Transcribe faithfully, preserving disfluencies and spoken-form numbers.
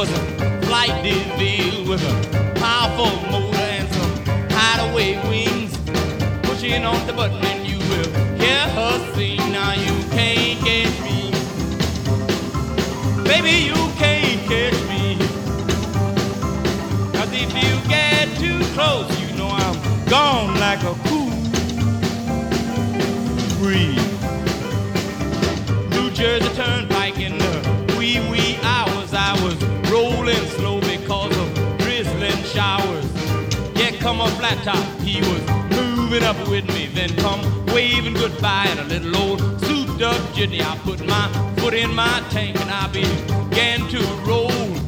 was a flight DeVille with a powerful motor and some hideaway wings. Pushing on the button and you will hear her sing. Now you can't catch me, baby, you can't catch me. Cause if you get too close, you know I'm gone like a cool breeze. New Jersey Turnpike in the wee wee hours, I was rolling slow because of drizzling showers. Yeah, come a flat top, he was moving up with me, then come waving goodbye in a little old souped up jitney. I put my foot in my tank and I began to roll.